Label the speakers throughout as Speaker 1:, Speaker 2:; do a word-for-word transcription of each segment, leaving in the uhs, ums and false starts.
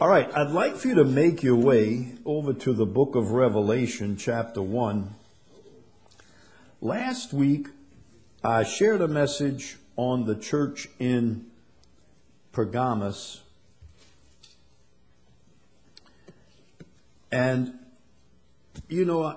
Speaker 1: All right, I'd like for you to make your way over to the book of Revelation, chapter one. Last week, I shared a message on the church in Pergamos. And, you know,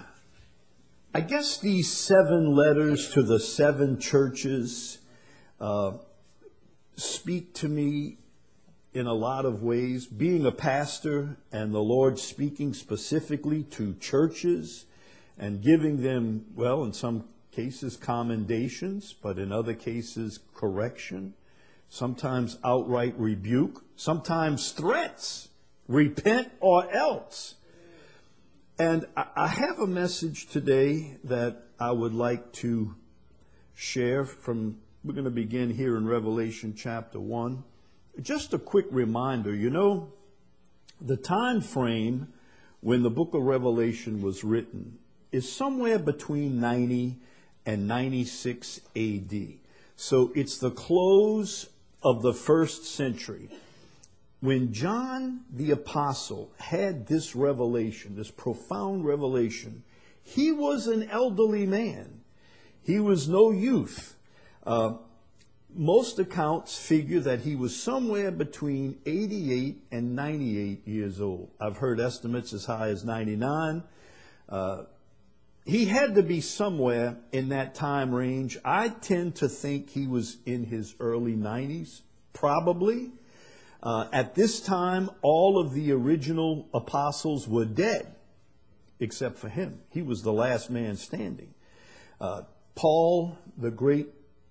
Speaker 1: I guess these seven letters to the seven churches uh, speak to me in a lot of ways. Being a pastor and the Lord speaking specifically to churches and giving them, well, in some cases commendations, but in other cases correction, sometimes outright rebuke, sometimes threats, repent or else. And I have a message today that I would like to share from, we're going to begin here in Revelation chapter one. Just a quick reminder, you know, the time frame when the book of Revelation was written is somewhere between ninety and ninety-six A D. So it's the close of the first century. When John the Apostle had this revelation, this profound revelation, he was an elderly man. He was no youth. Uh, most accounts figure that he was somewhere between eighty-eight and ninety-eight years old. I've heard estimates as high as ninety-nine. Uh, he had to be somewhere in that time range. I tend to think he was in his early nineties, probably. Uh, at this time, all of the original apostles were dead, except for him. He was the last man standing. Uh, Paul, the great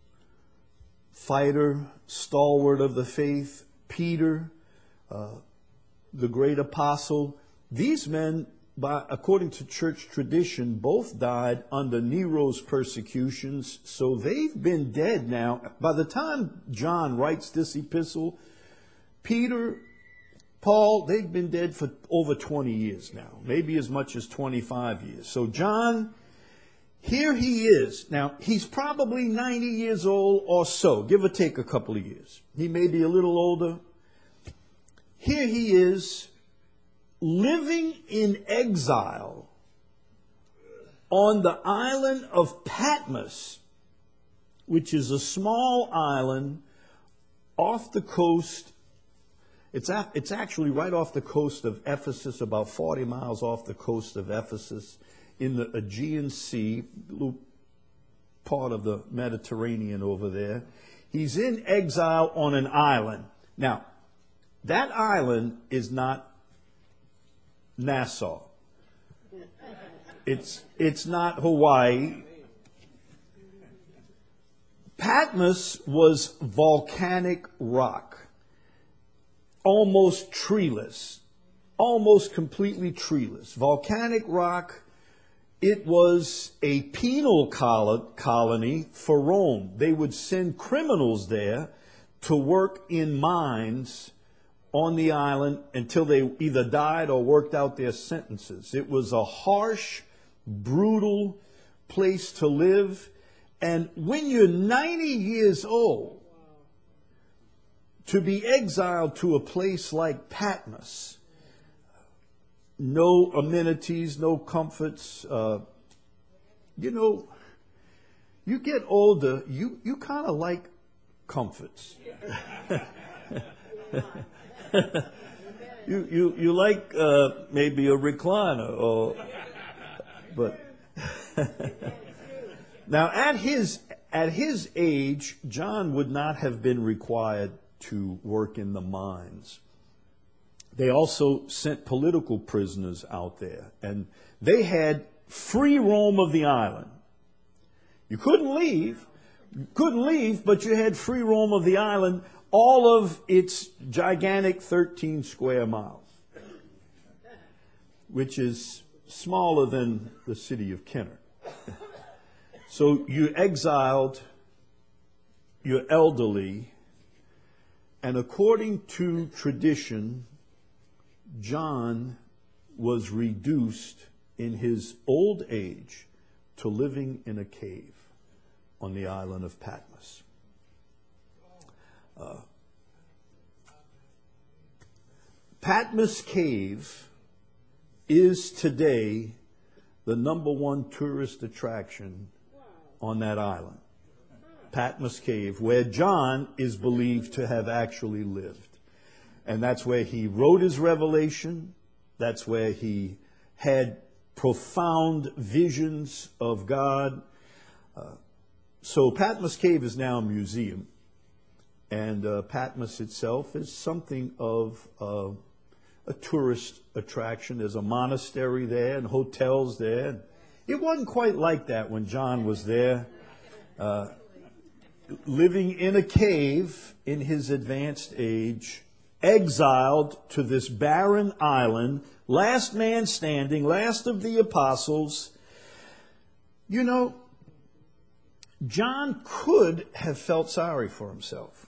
Speaker 1: fighter, stalwart of the faith, Peter, uh, the great apostle, these men, by, according to church tradition, both died under Nero's persecutions, so they've been dead now. By the time John writes this epistle, Peter, Paul, they've been dead for over twenty years now, maybe as much as twenty-five years. So John, here he is. Now, he's probably ninety years old or so, give or take a couple of years. He may be a little older. Here he is, living in exile on the island of Patmos, which is a small island off the coast. It's, a, it's actually right off the coast of Ephesus, about forty miles off the coast of Ephesus, in the Aegean Sea, little part of the Mediterranean over there. He's in exile on an island. Now, that island is not Nassau. It's, it's not Hawaii. Patmos was volcanic rock. Almost treeless, almost completely treeless. Volcanic rock. It was a penal colony for Rome. They would send criminals there to work in mines on the island until they either died or worked out their sentences. It was a harsh, brutal place to live. And when you're ninety years old, to be exiled to a place like Patmos, no amenities, no comforts, uh, you know, you get older, you, you kind of like comforts. you, you, you like uh, maybe a recliner, or, but now at his, at his age, John would not have been required to work in the mines. They also sent political prisoners out there, and they had free roam of the island. You couldn't leave, you couldn't leave, but you had free roam of the island, all of its gigantic thirteen square miles, which is smaller than the city of Kenner. So you're exiled, you're elderly, and according to tradition, John was reduced in his old age to living in a cave on the island of Patmos. Uh, Patmos Cave is today the number one tourist attraction on that island. Patmos Cave, where John is believed to have actually lived. And that's where he wrote his revelation. That's where he had profound visions of God. Uh, so Patmos Cave is now a museum. And uh, Patmos itself is something of uh, a tourist attraction. There's a monastery there and hotels there. It wasn't quite like that when John was there, uh, living in a cave in his advanced age, exiled to this barren island, last man standing, last of the apostles. You know, John could have felt sorry for himself.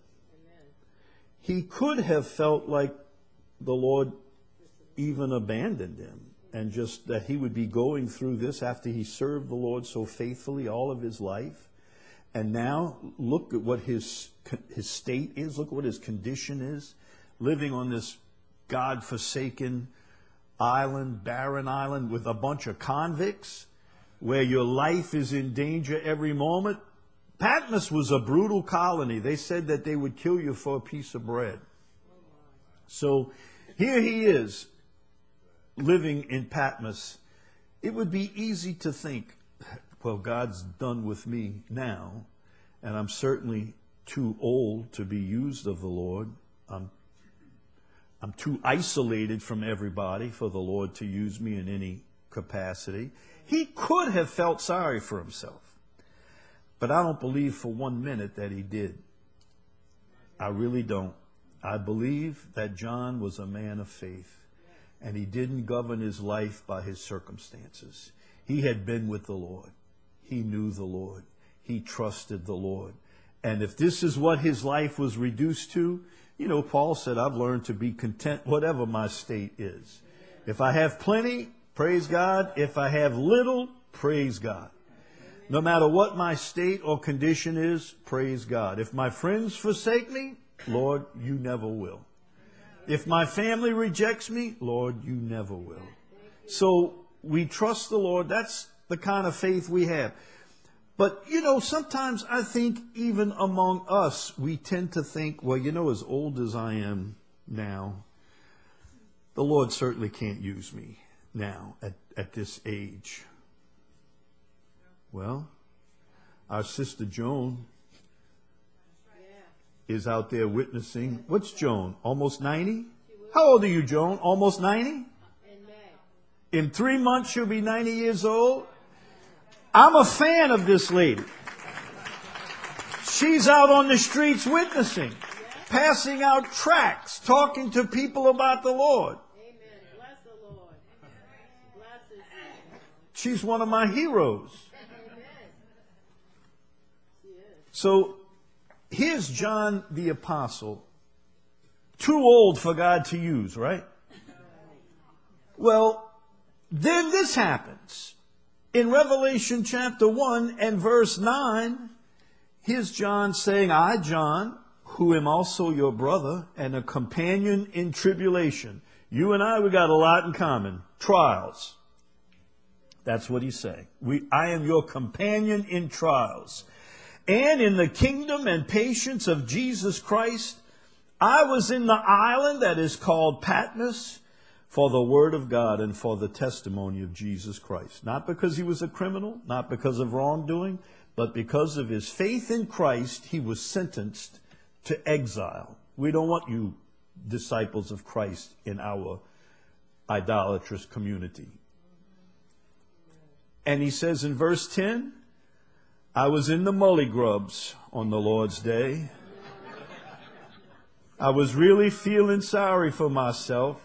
Speaker 1: He could have felt like the Lord even abandoned him, and just that he would be going through this after he served the Lord so faithfully all of his life. And now look at what his his state is. Look what his condition is, living on this God-forsaken island, barren island, with a bunch of convicts, where your life is in danger every moment. Patmos was a brutal colony. They said that they would kill you for a piece of bread. So here he is, living in Patmos. It would be easy to think, well, God's done with me now, and I'm certainly too old to be used of the Lord. I'm, I'm too isolated from everybody for the Lord to use me in any capacity. He could have felt sorry for himself. But I don't believe for one minute that he did. I really don't. I believe that John was a man of faith, and he didn't govern his life by his circumstances. He had been with the Lord. He knew the Lord. He trusted the Lord. And if this is what his life was reduced to, you know, Paul said, I've learned to be content whatever my state is. If I have plenty, praise God. If I have little, praise God. No matter what my state or condition is, praise God. If my friends forsake me, Lord, you never will. If my family rejects me, Lord, you never will. So we trust the Lord. That's the kind of faith we have. But, you know, sometimes I think even among us, we tend to think, well, you know, as old as I am now, the Lord certainly can't use me now at, at this age. Well, our sister Joan is out there witnessing. What's Joan? Almost ninety? How old are you, Joan? Almost ninety? In three months, she'll be ninety years old. I'm a fan of this lady. She's out on the streets witnessing, passing out tracts, talking to people about the Lord. She's one of my heroes. So here's John the Apostle, too old for God to use, right? Well, then this happens. In Revelation chapter one and verse nine, here's John saying, I, John, who am also your brother and a companion in tribulation. You and I, we got a lot in common. Trials. That's what he's saying. We, I am your companion in trials. And in the kingdom and patience of Jesus Christ, I was in the island that is called Patmos for the word of God and for the testimony of Jesus Christ. Not because he was a criminal, not because of wrongdoing, but because of his faith in Christ, he was sentenced to exile. We don't want you disciples of Christ in our idolatrous community. And he says in verse ten, I was in the mully grubs on the Lord's day. I was really feeling sorry for myself.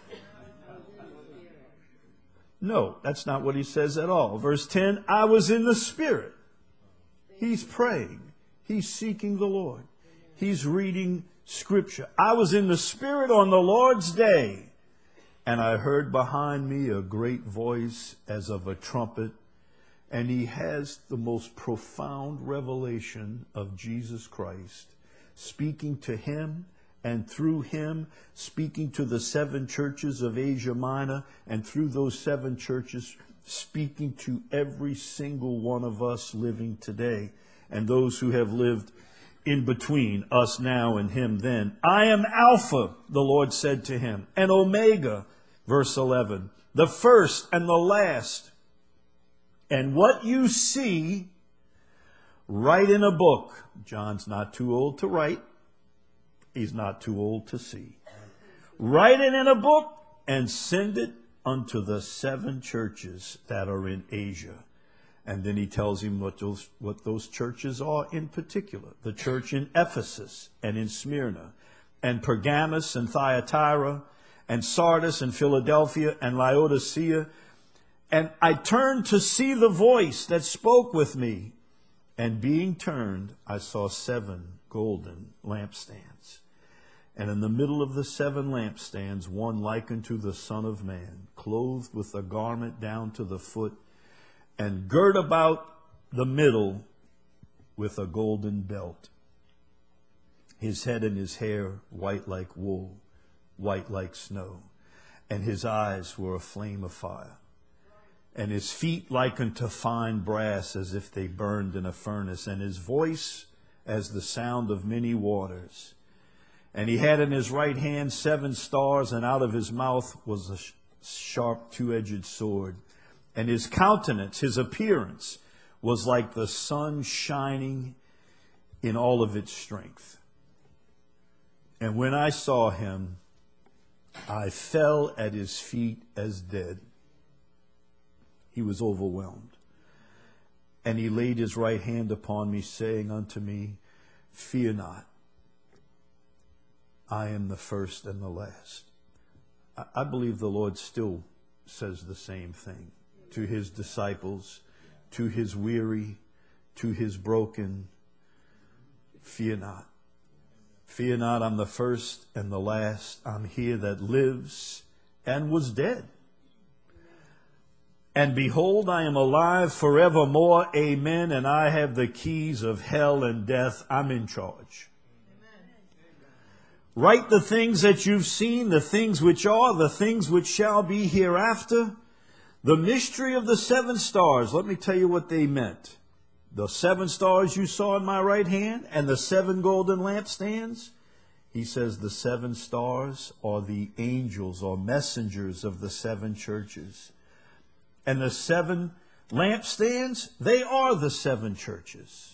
Speaker 1: No, that's not what he says at all. Verse ten, I was in the Spirit. He's praying. He's seeking the Lord. He's reading Scripture. I was in the Spirit on the Lord's day, and I heard behind me a great voice as of a trumpet. And he has the most profound revelation of Jesus Christ, speaking to him and through him speaking to the seven churches of Asia Minor, and through those seven churches speaking to every single one of us living today, and those who have lived in between us now and him then. I am Alpha, the Lord said to him, and Omega, verse eleven, the first and the last. And what you see, write in a book. John's not too old to write. He's not too old to see. Write it in a book and send it unto the seven churches that are in Asia. And then he tells him what those, what those churches are in particular. The church in Ephesus and in Smyrna, and Pergamos and Thyatira, and Sardis and Philadelphia and Laodicea. And I turned to see the voice that spoke with me. And being turned, I saw seven golden lampstands. And in the middle of the seven lampstands, one like unto the Son of Man, clothed with a garment down to the foot, and girt about the middle with a golden belt. His head and his hair white like wool, white like snow, and his eyes were a flame of fire, and his feet like unto fine brass, as if they burned in a furnace, and his voice as the sound of many waters. And he had in his right hand seven stars, and out of his mouth was a sharp two-edged sword. And his countenance, his appearance, was like the sun shining in all of its strength. And when I saw him, I fell at his feet as dead. He was overwhelmed. And he laid his right hand upon me, saying unto me, Fear not. I am the first and the last. I believe the Lord still says the same thing to his disciples, to his weary, to his broken. Fear not. Fear not, I'm the first and the last. I'm he that lives and was dead. And behold, I am alive forevermore. Amen. And I have the keys of hell and death. I'm in charge. Write the things that you've seen, the things which are, the things which shall be hereafter. The mystery of the seven stars. Let me tell you what they meant. The seven stars you saw in my right hand and the seven golden lampstands. He says the seven stars are the angels or messengers of the seven churches. And the seven lampstands, they are the seven churches.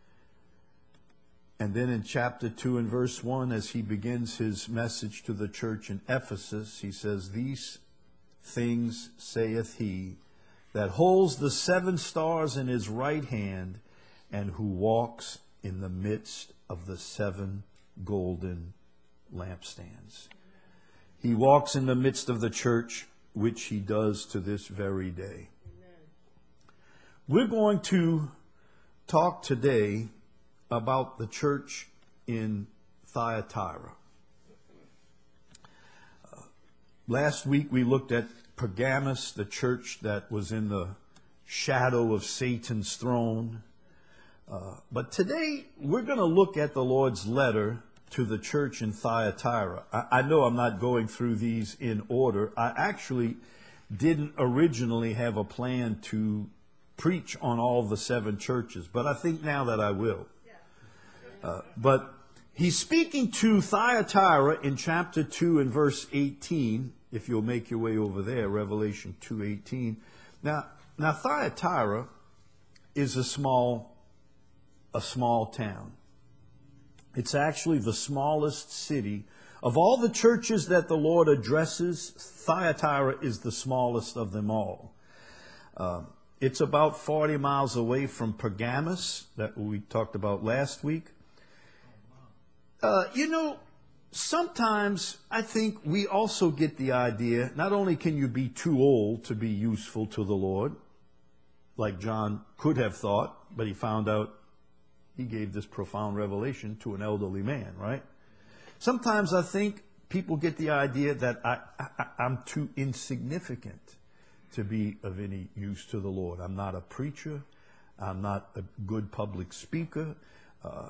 Speaker 1: And then in chapter two and verse one, as he begins his message to the church in Ephesus, he says, These things saith he that holds the seven stars in his right hand, and who walks in the midst of the seven golden lampstands. He walks in the midst of the church, which he does to this very day. We're going to talk today about the church in Thyatira. Uh, last week we looked at Pergamos, the church that was in the shadow of Satan's throne. Uh, but today we're going to look at the Lord's letter to the church in Thyatira. I, I know I'm not going through these in order. I actually didn't originally have a plan to preach on all the seven churches, but I think now that I will. Uh, but he's speaking to Thyatira in chapter two and verse eighteen, if you'll make your way over there, Revelation two eighteen. Now, now Thyatira is a small, a small town. It's actually the smallest city. Of all the churches that the Lord addresses, Thyatira is the smallest of them all. Uh, it's about forty miles away from Pergamos, that we talked about last week. Uh, you know, sometimes I think we also get the idea, not only can you be too old to be useful to the Lord, like John could have thought, but he found out he gave this profound revelation to an elderly man, right? Sometimes I think people get the idea that I, I, I'm too insignificant to be of any use to the Lord. I'm not a preacher. I'm not a good public speaker. Uh,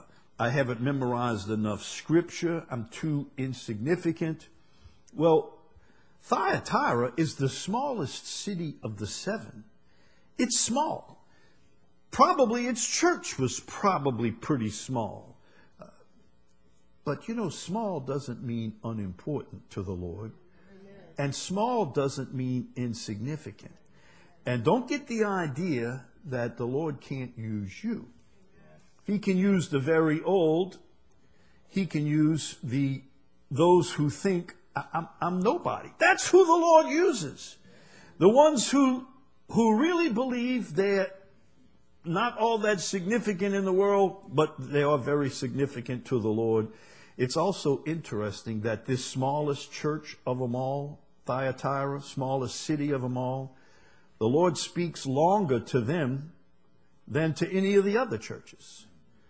Speaker 1: I haven't memorized enough scripture. I'm too insignificant. Well, Thyatira is the smallest city of the seven. It's small. Probably its church was probably pretty small. Uh, but you know, small doesn't mean unimportant to the Lord. And small doesn't mean insignificant. And don't get the idea that the Lord can't use you. He can use the very old. He can use the those who think, I'm, I'm nobody. That's who the Lord uses. The ones who who really believe they're not all that significant in the world, but they are very significant to the Lord. It's also interesting that this smallest church of them all, Thyatira, smallest city of them all, the Lord speaks longer to them than to any of the other churches.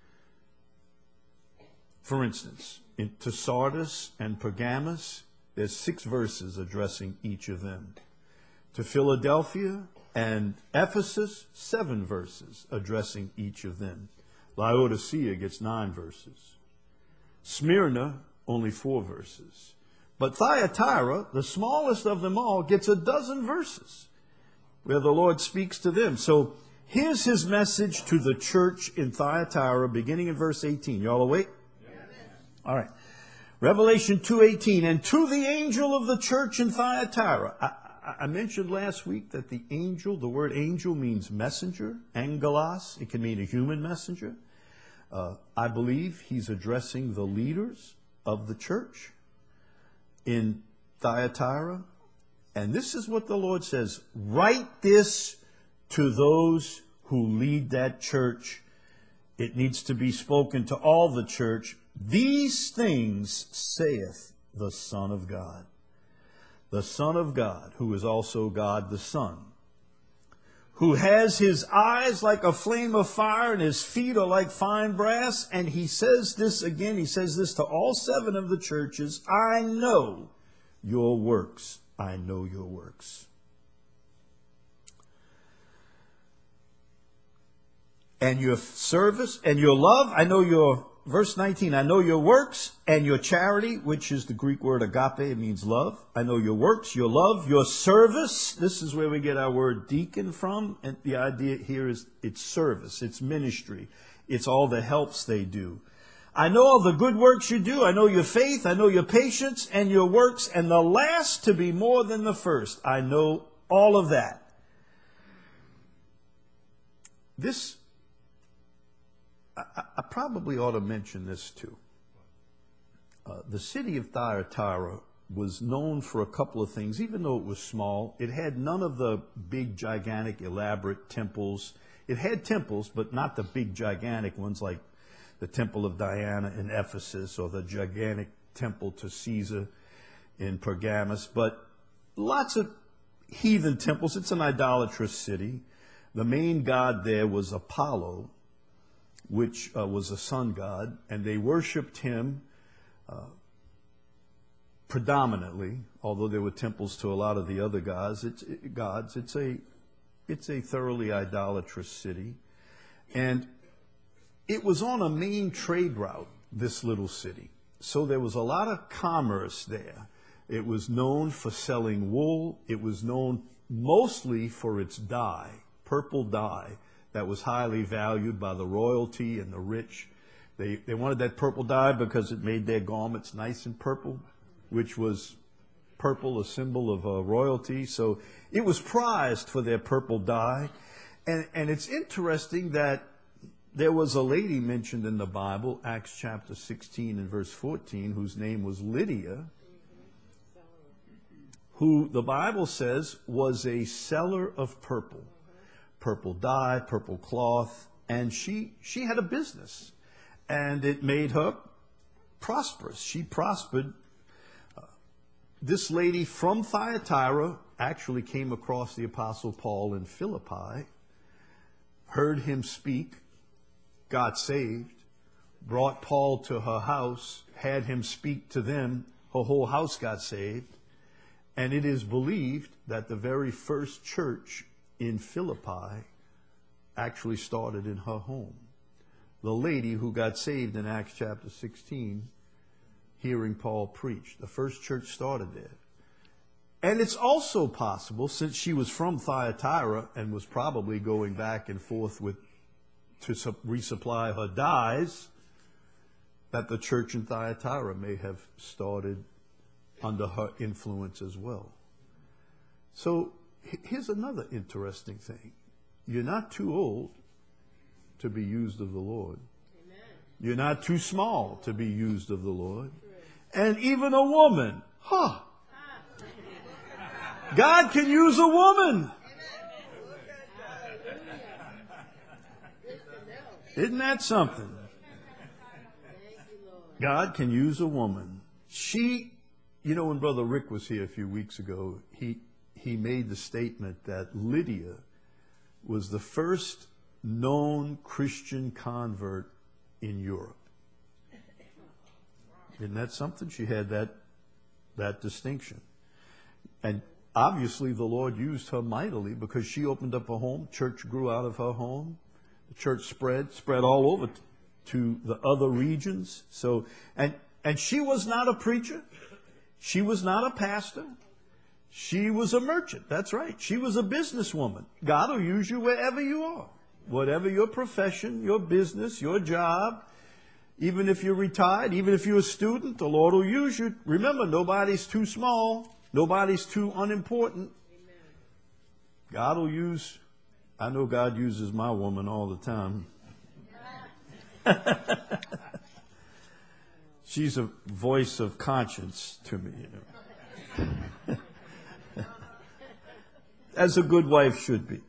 Speaker 1: For instance, in, to Sardis and Pergamos, there's six verses addressing each of them. To Philadelphia and Ephesus, seven verses addressing each of them. Laodicea gets nine verses. Smyrna, only four verses. But Thyatira, the smallest of them all, gets a dozen verses where the Lord speaks to them. So here's his message to the church in Thyatira, beginning in verse eighteen. You all awake? Yes. All right. Revelation two eighteen. And to the angel of the church in Thyatira. I, I mentioned last week that the angel, the word angel means messenger, angelos. It can mean a human messenger. Uh, I believe he's addressing the leaders of the church in Thyatira. And this is what the Lord says. Write this to those who lead that church. It needs to be spoken to all the church. These things saith the Son of God. The Son of God, who is also God the Son, who has his eyes like a flame of fire and his feet are like fine brass. And he says this again, he says this to all seven of the churches. I know your works. I know your works. And your service and your love. I know your, verse nineteen, I know your works and your charity, which is the Greek word agape. It means love. I know your works, your love, your service. This is where we get our word deacon from. And the idea here is it's service. It's ministry. It's all the helps they do. I know all the good works you do. I know your faith. I know your patience and your works. And the last to be more than the first. I know all of that. This, I, I probably ought to mention this too. Uh, the city of Thyatira was known for a couple of things. Even though it was small, it had none of the big, gigantic, elaborate temples. It had temples, but not the big, gigantic ones like the Temple of Diana in Ephesus or the gigantic temple to Caesar in Pergamos. But lots of heathen temples. It's an idolatrous city. The main god there was Apollo, which uh, was a sun god, and they worshipped him uh, predominantly, although there were temples to a lot of the other gods. It's, it, gods. It's a, it's a thoroughly idolatrous city. And it was on a main trade route, this little city. So there was a lot of commerce there. It was known for selling wool. It was known mostly for its dye, purple dye, that was highly valued by the royalty and the rich. They, they wanted that purple dye because it made their garments nice and purple, which was purple, a symbol of uh, royalty. So it was prized for their purple dye. And, and it's interesting that there was a lady mentioned in the Bible, Acts chapter sixteen and verse fourteen, whose name was Lydia, who the Bible says was a seller of purple, purple dye, purple cloth, and she, she had a business, and it made her prosperous. She prospered. Uh, this lady from Thyatira actually came across the Apostle Paul in Philippi, heard him speak, got saved, brought Paul to her house, had him speak to them. Her whole house got saved. And it is believed that the very first church in Philippi actually started in her home. the lady who got saved in Acts chapter sixteen, hearing Paul preach. The first church started there. And it's also possible, since she was from Thyatira and was probably going back and forth with to resupply her dyes, that the church in Thyatira may have started under her influence as well. So here's another interesting thing. You're not too old to be used of the Lord. Amen. You're not too small to be used of the Lord. And even a woman, huh? God can use a woman. Isn't that something? God can use a woman. She, you know, when Brother Rick was here a few weeks ago, he he made the statement that Lydia was the first known Christian convert in Europe. Isn't that something? She had that that distinction. And obviously the Lord used her mightily because she opened up a home. Church grew out of her home. The church spread, spread all over t- to the other regions. So, and, and she was not a preacher. She was not a pastor. She was a merchant. That's right. She was a businesswoman. God will use you wherever you are. Whatever your profession, your business, your job, even if you're retired, even if you're a student, the Lord will use you. Remember, nobody's too small. Nobody's too unimportant. Amen. God will use, I know God uses my woman all the time. She's a voice of conscience to me, you know. As a good wife should be.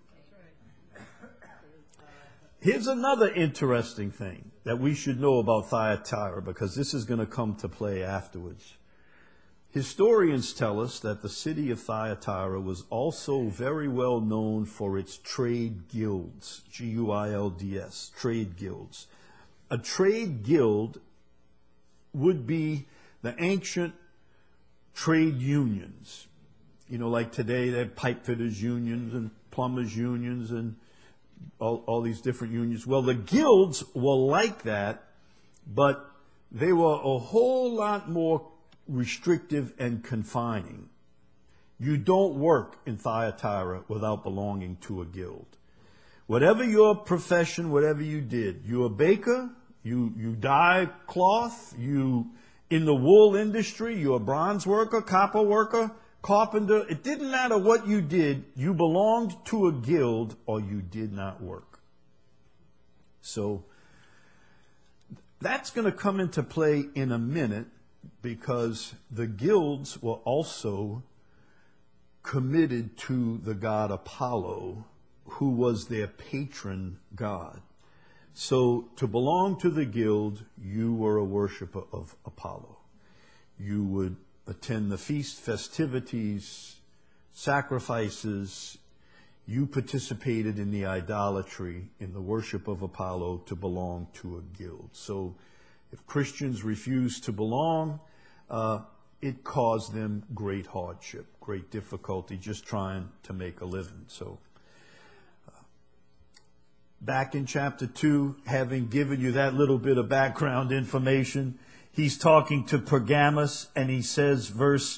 Speaker 1: Here's another interesting thing that we should know about Thyatira, because this is going to come to play afterwards. Historians tell us that the city of Thyatira was also very well known for its trade guilds, G U I L D S, trade guilds. A trade guild would be the ancient trade unions. You know, like today, they have pipe fitters unions and plumbers unions and all, all these different unions. Well, the guilds were like that, but they were a whole lot more restrictive and confining. You don't work in Thyatira without belonging to a guild. Whatever your profession, whatever you did, you're a baker, you, you dye cloth, you in the wool industry, you're a bronze worker, copper worker, carpenter. It didn't matter what you did, you belonged to a guild or you did not work. So that's going to come into play in a minute, because the guilds were also committed to the god Apollo, who was their patron god. So to belong to the guild, you were a worshiper of Apollo. You would attend the feast festivities, sacrifices. You participated in the idolatry, in the worship of Apollo, to belong to a guild. So if Christians refused to belong, uh, it caused them great hardship, great difficulty, just trying to make a living. So uh, back in chapter two, having given you that little bit of background information, he's talking to Pergamos, and he says, verse,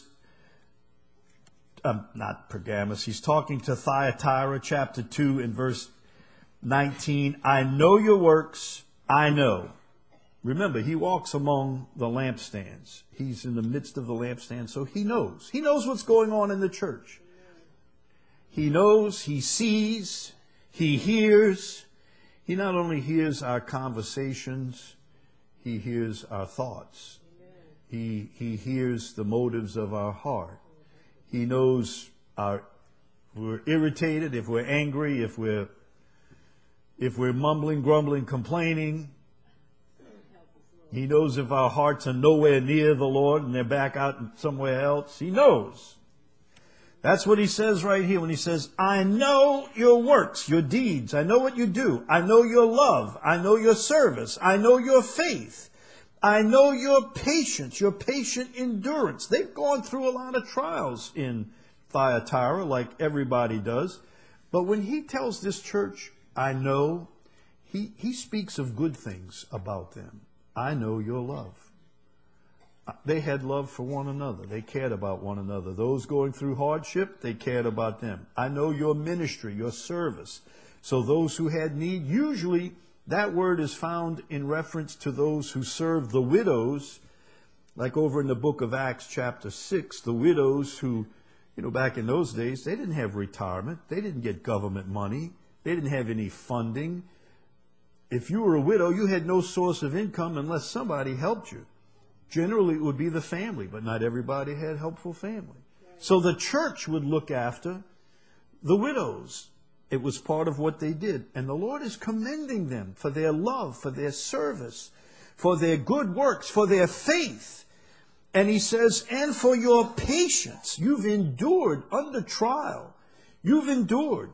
Speaker 1: um, not Pergamos, he's talking to Thyatira, chapter two, and verse nineteen, I know your works, I know. Remember, he walks among the lampstands. He's in the midst of the lampstands, so he knows. He knows what's going on in the church. He knows, he sees, he hears. He not only hears our conversations, he hears our thoughts. He, he hears the motives of our heart. He knows our, if we're irritated, if we're angry, if we're, if we're mumbling, grumbling, complaining. He knows if our hearts are nowhere near the Lord and they're back out somewhere else. He knows. That's what he says right here when he says, I know your works, your deeds. I know what you do. I know your love. I know your service. I know your faith. I know your patience, your patient endurance. They've gone through a lot of trials in Thyatira, like everybody does. But when he tells this church, I know, he, he speaks of good things about them. I know your love. They had love for one another. They cared about one another. Those going through hardship, they cared about them. I know your ministry, your service. So those who had need, usually that word is found in reference to those who served the widows, like over in the book of Acts chapter six, the widows who, you know, back in those days, they didn't have retirement. They didn't get government money. They didn't have any funding. If you were a widow, you had no source of income unless somebody helped you. Generally, it would be the family, but not everybody had helpful family. So the church would look after the widows. It was part of what they did. And the Lord is commending them for their love, for their service, for their good works, for their faith. And he says, and for your patience. You've endured under trial. You've endured.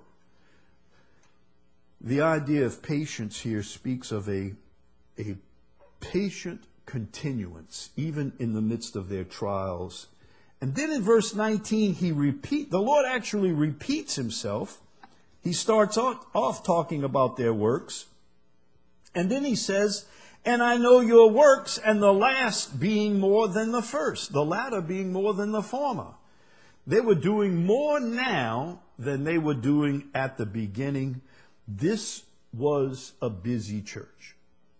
Speaker 1: The idea of patience here speaks of a, a patient continuance, even in the midst of their trials. And then in verse nineteen, he repeat, the Lord actually repeats himself. He starts off, off talking about their works. And then he says, and I know your works, and the last being more than the first, the latter being more than the former. They were doing more now than they were doing at the beginning. This was a busy church.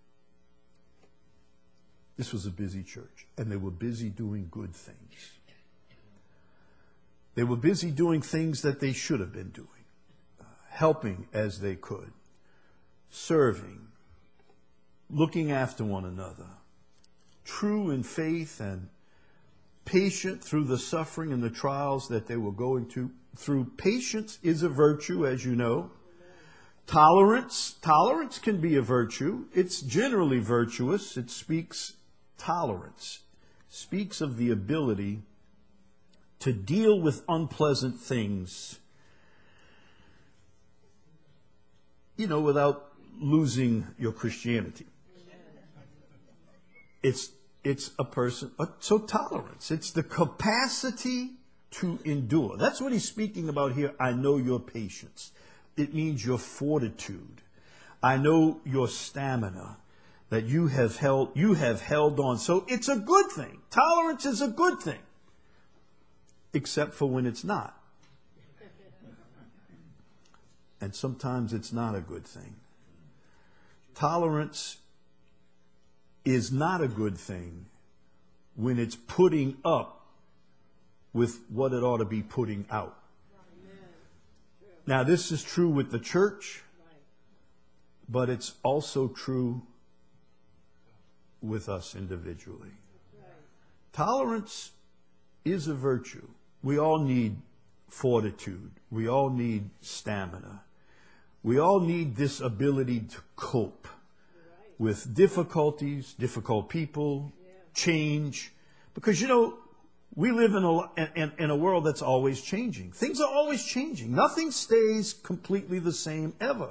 Speaker 1: This was a busy church, and they were busy doing good things. They were busy doing things that they should have been doing, uh, helping as they could, serving, looking after one another, true in faith and patient through the suffering and the trials that they were going to, through. Patience is a virtue, as you know. Tolerance, tolerance can be a virtue. It's generally virtuous. It speaks tolerance, speaks of the ability to deal with unpleasant things, you know, without losing your Christianity. It's it's a person, so tolerance. It's the capacity to endure. That's what he's speaking about here. I know your patience. It means your fortitude. I know your stamina, that you have held, you have held on. So it's a good thing. Tolerance is a good thing, except for when it's not. And sometimes it's not a good thing. Tolerance is not a good thing when it's putting up with what it ought to be putting out. Now, this is true with the church, but it's also true with us individually. Tolerance is a virtue. We all need fortitude. We all need stamina. We all need this ability to cope with difficulties, difficult people, change. Because, you know, we live in a, in, in a world that's always changing. Things are always changing. Nothing stays completely the same ever.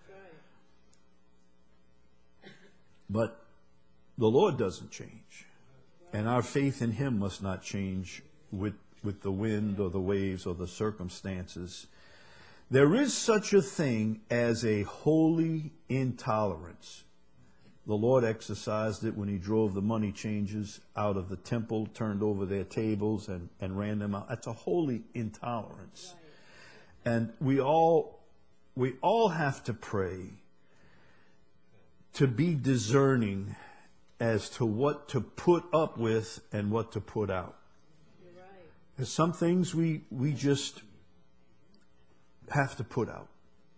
Speaker 1: But the Lord doesn't change. And our faith in Him must not change with, with the wind or the waves or the circumstances. There is such a thing as a holy intolerance. The Lord exercised it when He drove the money changers out of the temple, turned over their tables, and, and ran them out. That's a holy intolerance. Right. And we all, we all have to pray to be discerning as to what to put up with and what to put out. You're right. There's some things we, we just have to put out.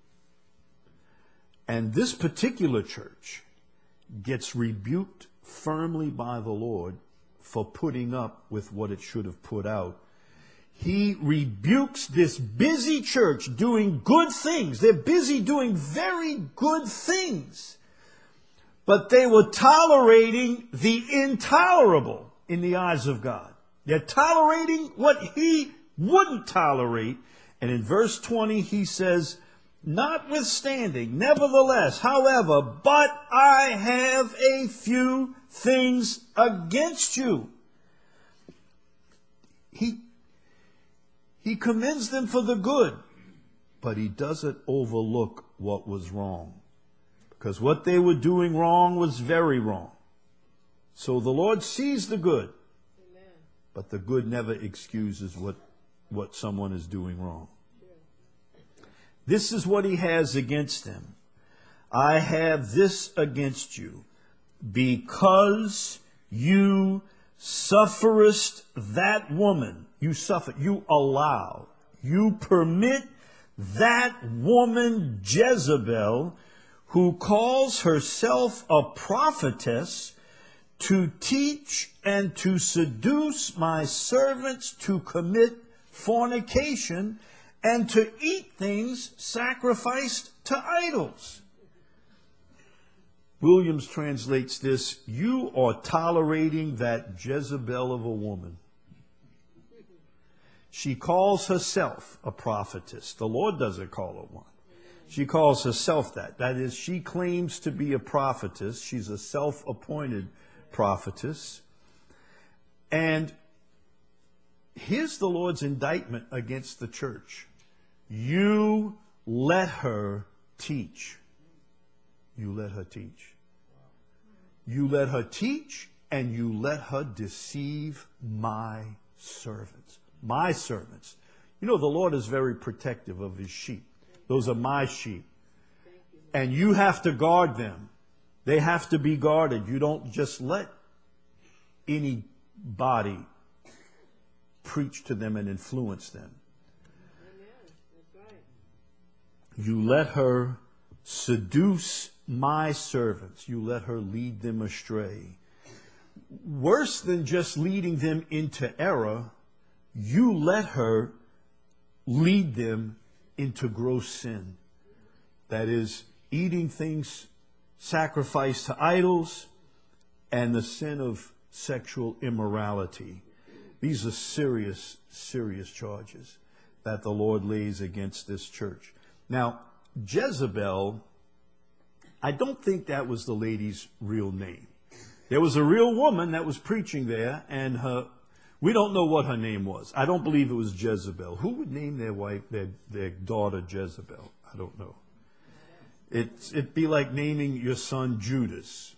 Speaker 1: And this particular church gets rebuked firmly by the Lord for putting up with what it should have put out. He rebukes this busy church doing good things. They're busy doing very good things. But they were tolerating the intolerable in the eyes of God. They're tolerating what He wouldn't tolerate. And in verse twenty, He says, notwithstanding, nevertheless, however, but I have a few things against you. He, he commends them for the good, but He doesn't overlook what was wrong. because what they were doing wrong was very wrong. So the Lord sees the good, Amen. But the good never excuses what, what someone is doing wrong. This is what he has against them. I have this against you, because you sufferest that woman. You suffer, you allow, you permit that woman Jezebel, who calls herself a prophetess, to teach and to seduce my servants to commit fornication and to eat things sacrificed to idols. Williams translates this, you are tolerating that Jezebel of a woman. She calls herself a prophetess. The Lord doesn't call her one. She calls herself that. That is, she claims to be a prophetess. She's a self-appointed prophetess. And here's the Lord's indictment against the church. You let her teach. You let her teach. You let her teach, and you let her deceive my servants. My servants. You know, the Lord is very protective of his sheep. Those are my sheep. And you have to guard them. They have to be guarded. You don't just let anybody preach to them and influence them. You let her seduce my servants. You let her lead them astray. Worse than just leading them into error, you let her lead them into gross sin. That is, eating things sacrificed to idols and the sin of sexual immorality. These are serious, serious charges that the Lord lays against this church. Now, Jezebel, I don't think that was the lady's real name. There was a real woman that was preaching there, and her, we don't know what her name was. I don't believe it was Jezebel. Who would name their wife, their, their daughter Jezebel? I don't know. It's, it'd be like naming your son Judas.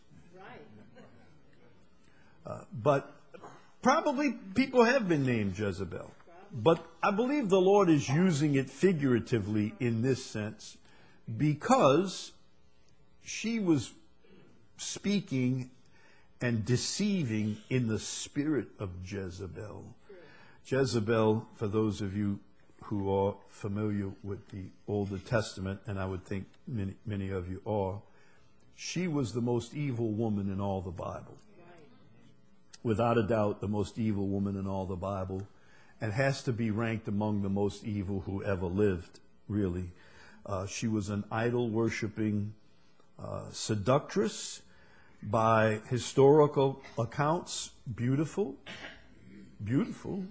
Speaker 1: Uh, but probably people have been named Jezebel. But I believe the Lord is using it figuratively in this sense, because she was speaking and deceiving in the spirit of Jezebel. Jezebel, for those of you who are familiar with the Older Testament, and I would think many, many of you are, she was the most evil woman in all the Bible. Without a doubt, the most evil woman in all the Bible, and has to be ranked among the most evil who ever lived, really. Uh, she was an idol-worshiping uh, seductress, by historical accounts, beautiful, beautiful.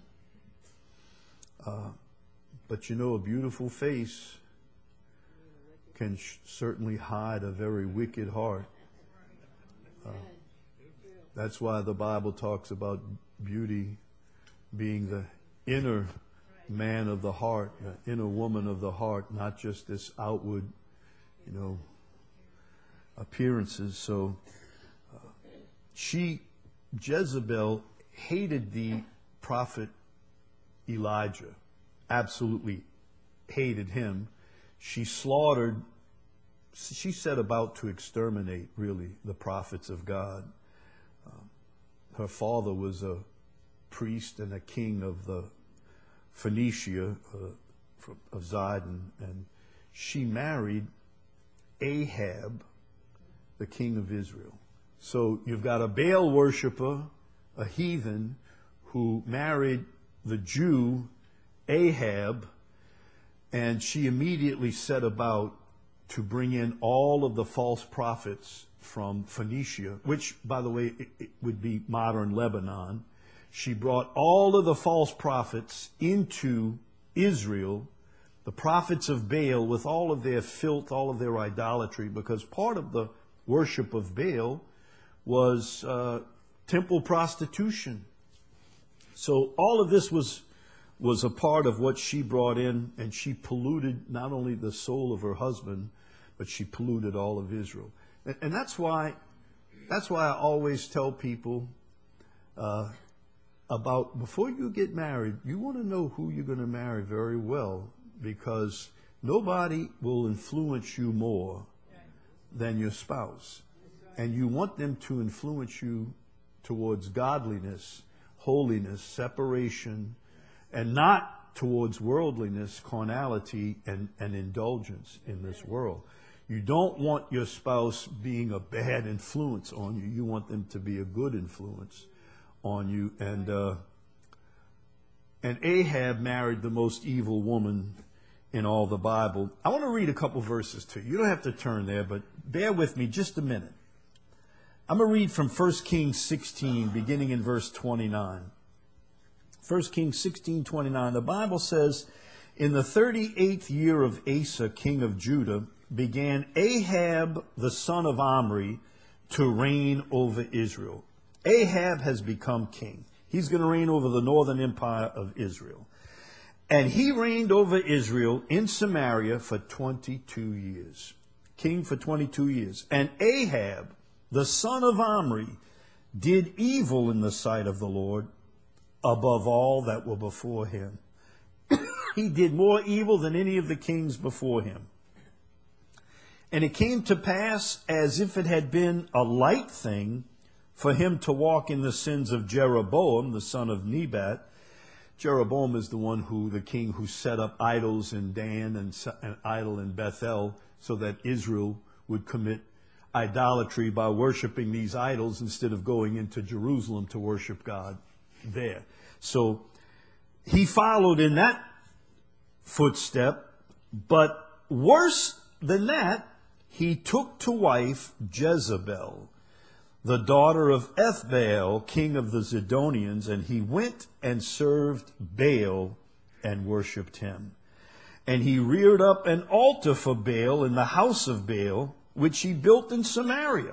Speaker 1: Uh, but you know, a beautiful face can sh- certainly hide a very wicked heart. Uh, that's why the Bible talks about beauty being the inner man of the heart, the inner woman of the heart, not just this outward, you know, appearances. So uh, she, Jezebel, hated the prophet Elijah, absolutely hated him. She slaughtered, she set about to exterminate, really, the prophets of God. Um, her father was a priest and a king of the Phoenicia, uh, of Zidon, and she married Ahab, the king of Israel. So you've got a Baal worshiper, a heathen, who married the Jew Ahab, and she immediately set about to bring in all of the false prophets from Phoenicia, which, by the way, it, it would be modern Lebanon. She brought all of the false prophets into Israel, the prophets of Baal, with all of their filth, all of their idolatry, because part of the worship of Baal was uh, temple prostitution. So all of this was was a part of what she brought in, and she polluted not only the soul of her husband, but she polluted all of Israel. And, and that's why, that's why I always tell people uh, about before you get married, you want to know who you're going to marry very well, because nobody will influence you more than your spouse. And you want them to influence you towards godliness, holiness, separation, and not towards worldliness, carnality, and, and indulgence in this world. You don't want your spouse being a bad influence on you. You want them to be a good influence on you. And uh, and Ahab married the most evil woman in all the Bible. I want to read a couple verses to you. You don't have to turn there, but bear with me just a minute. I'm going to read from First Kings sixteen, beginning in verse twenty-nine. First Kings sixteen, twenty-nine. The Bible says, in the thirty-eighth year of Asa, king of Judah, began Ahab, the son of Omri, to reign over Israel. Ahab has become king. He's going to reign over the northern empire of Israel. And he reigned over Israel in Samaria for twenty-two years. King for twenty-two years. And Ahab, the son of Omri, did evil in the sight of the Lord above all that were before him. He did more evil than any of the kings before him. And it came to pass, as if it had been a light thing for him to walk in the sins of Jeroboam, the son of Nebat. Jeroboam is the one who, the king who set up idols in Dan and an idol in Bethel, so that Israel would commit idolatry by worshiping these idols instead of going into Jerusalem to worship God there. So he followed in that footstep, but worse than that, he took to wife Jezebel, the daughter of Ethbaal, king of the Zidonians, and he went and served Baal and worshipped him. And he reared up an altar for Baal in the house of Baal, which he built in Samaria.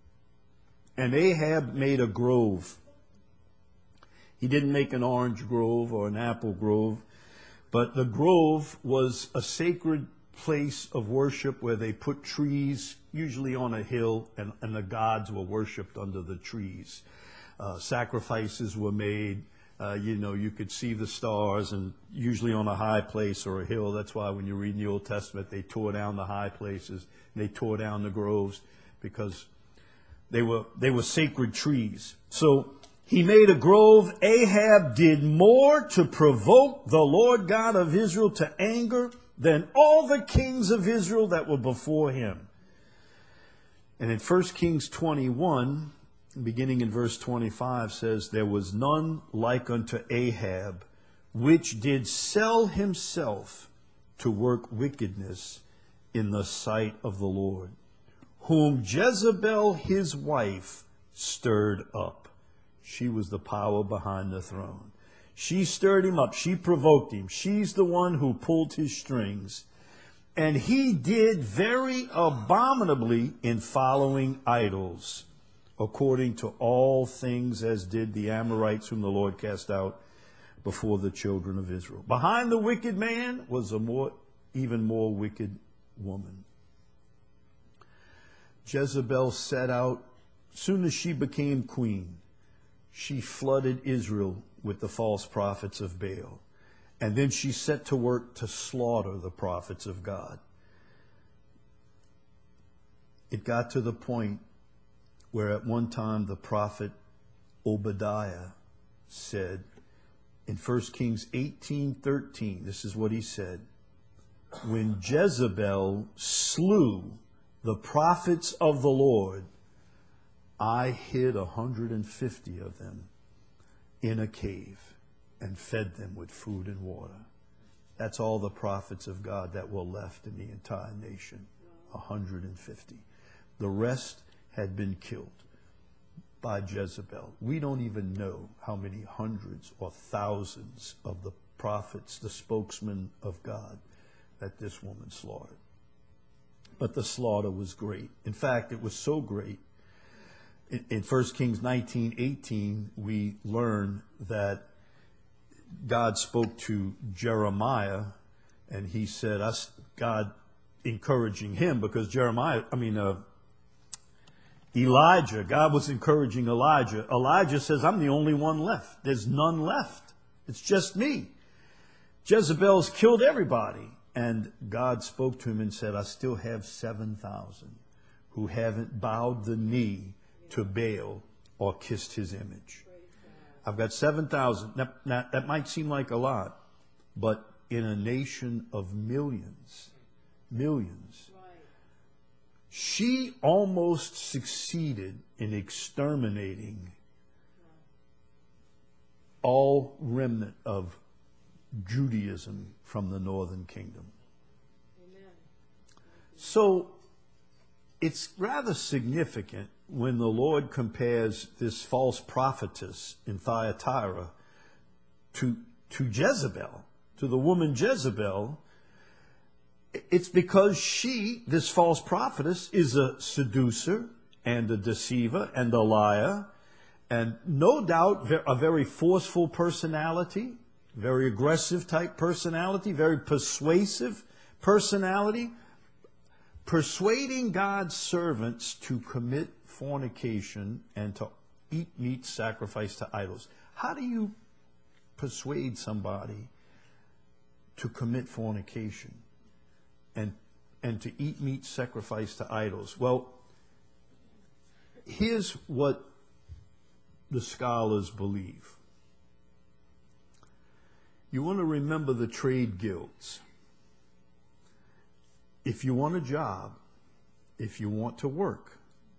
Speaker 1: And Ahab made a grove. He didn't make an orange grove or an apple grove, but the grove was a sacred place of worship where they put trees, usually on a hill, and, and the gods were worshipped under the trees. Uh, sacrifices were made. Uh, you know, you could see the stars, and usually on a high place or a hill. That's why when you read in the Old Testament, they tore down the high places, and they tore down the groves, because they were they were sacred trees. So he made a grove. Ahab did more to provoke the Lord God of Israel to anger than all the kings of Israel that were before him. And in First Kings twenty-one, beginning in verse twenty-five, says, there was none like unto Ahab, which did sell himself to work wickedness in the sight of the Lord, whom Jezebel his wife stirred up. She was the power behind the throne. She stirred him up. She provoked him. She's the one who pulled his strings. And he did very abominably in following idols, according to all things as did the Amorites whom the Lord cast out before the children of Israel. Behind the wicked man was a more, even more wicked woman. Jezebel set out, soon as she became queen, she flooded Israel with the false prophets of Baal. And then she set to work to slaughter the prophets of God. It got to the point where at one time the prophet Obadiah said in First Kings eighteen thirteen, this is what he said, when Jezebel slew the prophets of the Lord, I hid one hundred fifty of them in a cave and fed them with food and water. That's all the prophets of God that were left in the entire nation, one hundred fifty. The rest had been killed by Jezebel. We don't even know how many hundreds or thousands of the prophets, the spokesmen of God, that this woman slaughtered. But the slaughter was great. In fact, it was so great. In, in First Kings nineteen eighteen, we learn that God spoke to Jeremiah, and he said, us, God encouraging him, because Jeremiah, I mean, uh, Elijah, God was encouraging Elijah. Elijah says, I'm the only one left. There's none left. It's just me. Jezebel's killed everybody. And God spoke to him and said, I still have seven thousand who haven't bowed the knee to Baal or kissed his image. I've got seven thousand. That, that, that might seem like a lot, but in a nation of millions, millions, she almost succeeded in exterminating all remnant of Judaism from the northern kingdom. Amen. So it's rather significant when the Lord compares this false prophetess in Thyatira to, to Jezebel, to the woman Jezebel. It's because she, this false prophetess, is a seducer and a deceiver and a liar, and no doubt a very forceful personality, very aggressive type personality, very persuasive personality, persuading God's servants to commit fornication and to eat meat sacrificed to idols. How do you persuade somebody to commit fornication and and to eat meat sacrificed to idols? Well, here's what the scholars believe. You want to remember the trade guilds. If you want a job, if you want to work,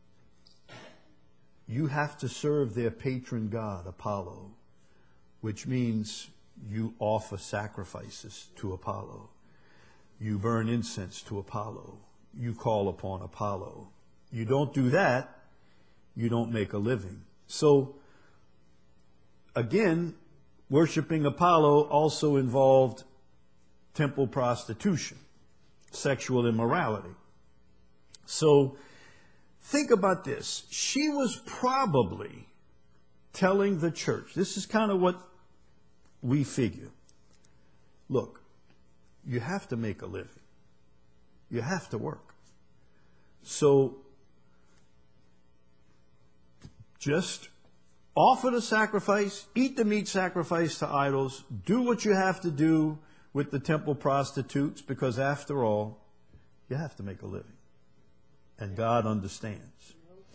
Speaker 1: you have to serve their patron god, Apollo, which means you offer sacrifices to Apollo. You burn incense to Apollo. You call upon Apollo. You don't do that, you don't make a living. So, again, worshiping Apollo also involved temple prostitution, sexual immorality. So, think about this. She was probably telling the church, this is kind of what we figure. Look, you have to make a living. You have to work. So, just offer the sacrifice, eat the meat sacrificed to idols, do what you have to do with the temple prostitutes, because after all, you have to make a living. And God understands.